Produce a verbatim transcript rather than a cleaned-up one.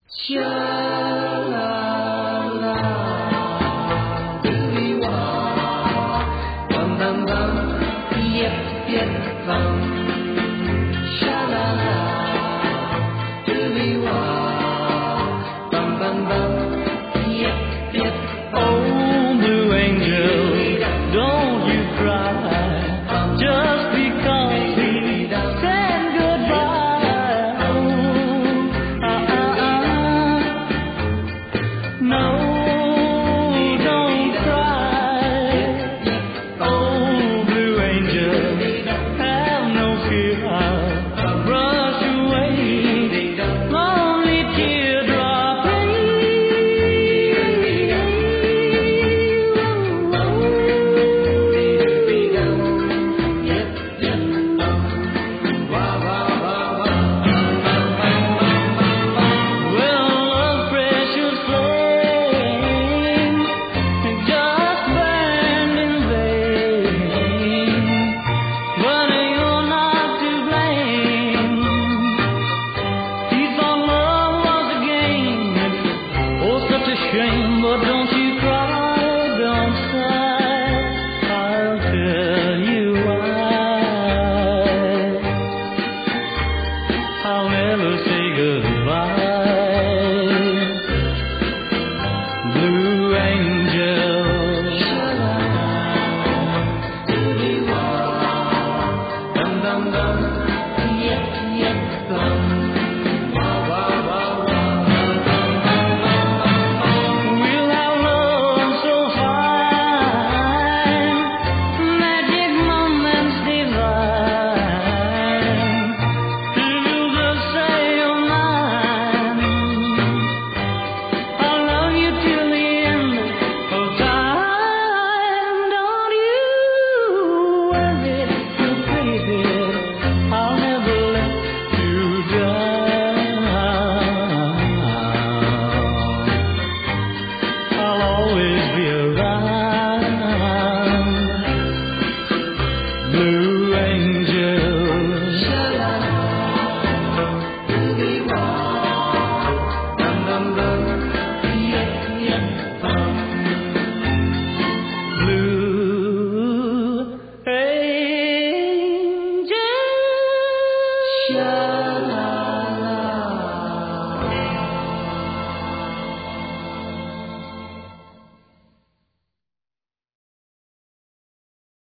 Sha la la, doobie wah, bum bum bum, yip yip bum. Sha la la, doobie wah, bum bum bum, yip yip bum. Oh, blue angel, don't you cry, just because we said goodbye. Oh, ah, ah, ah. No, don't cry. Oh, blue angel, have no fear, I'll brush away lonely teardrop rain. Well, love's precious flame just burned in vain, but you're not to blame. He thought love was a game. Oh, such a shame, but don't you cry, don't sigh. I'll tell you why. I'll never say goodbye. Blue angel, Sha la la, doobie wah, bum bum bum, yip yip bum. Wah wah wah wah, bum bum bum bum. we'll have love so fine, magic moments divine. You'll just say you're mine. I'll love you till the end of time. Don't you worry, you pretty bit, I'll never let you down. I'll always be around. Blue angel, Sha la la, doobie wah, bum bum bum, yip yip bum. blue angel. Sha